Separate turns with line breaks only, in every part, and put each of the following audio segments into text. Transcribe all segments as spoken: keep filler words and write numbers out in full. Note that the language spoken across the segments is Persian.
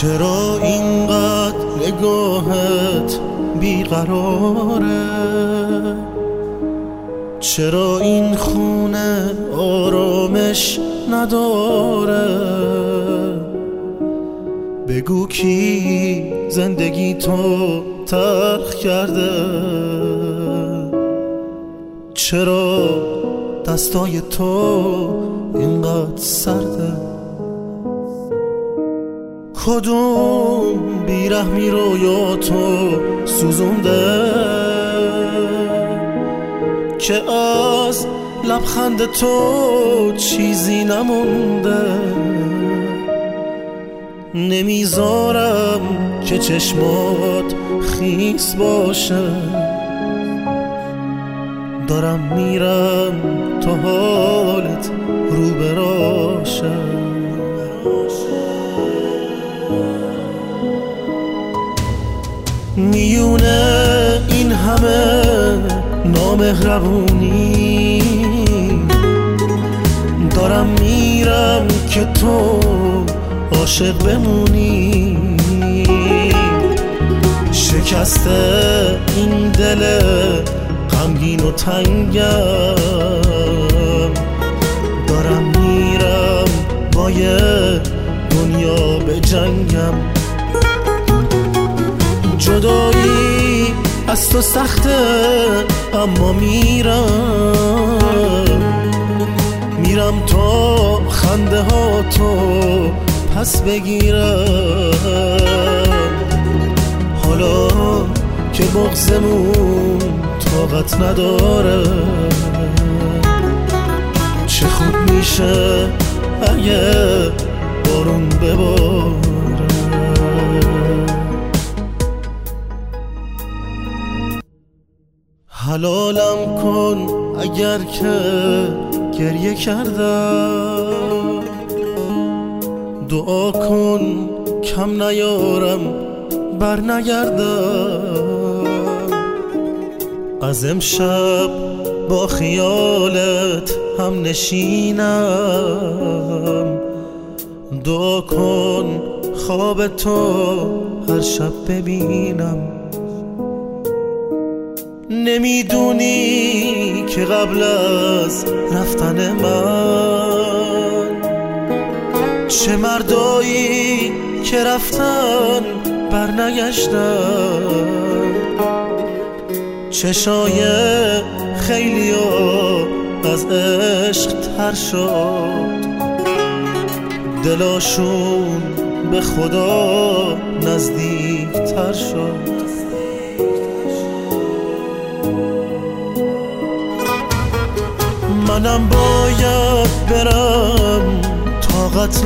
چرا اینقدر نگاهت بیقراره؟ چرا این خونه آرامش نداره؟ بگو کی زندگی تو تلخ کرده؟ چرا دستای تو اینقدر سرده؟ کدوم بیرحمی رویا تو سوزونده که از لبخند تو چیزی نمونده؟ نمیذارم که چشمات خیس باشه، دارم میرم تا حالت رو براشه. میونه این همه نامهربونی، دارم میرم که تو عاشق بمونی. شکسته این دل غمگین و تنگم، دارم میرم با یه دنیا به جنگم. جدایی از تو سخته اما میرم، میرم تا خنده ها تو پس بگیرم. حالا که بغضمون طاقت نداره، چه خوب میشه اگه بارون بباره. حلالم کن اگر که گریه کردم، دعا کن کم نیارم بر نگردم. از امشب با خیالت هم نشینم، دعا کن خواب تو هر شب ببینم. نمیدونی که قبل از رفتن من چه مردایی که رفتن برنگشتن، چشای خیلی ها از عشق تر شد، دلاشون به خدا نزدیک تر شد. منم باید برم، طاقت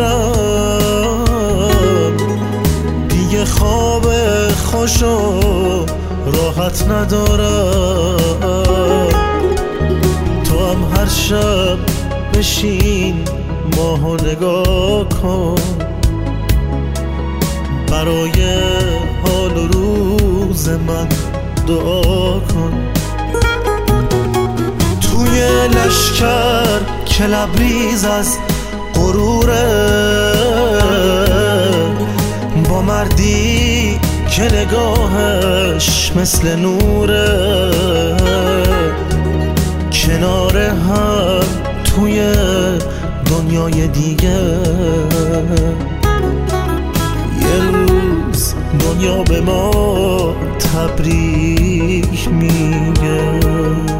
ندارم دیگه، خواب خوش و راحت ندارم. تو هم هر شب بشین ماهو نگاه کن، برای حال و روز من دعا کن. توی لشکر که لبریز از غروره، با مردی که نگاهش مثل نوره، کنار هم توی دنیای دیگه. یه روز دنیا به ما تبریک میگه.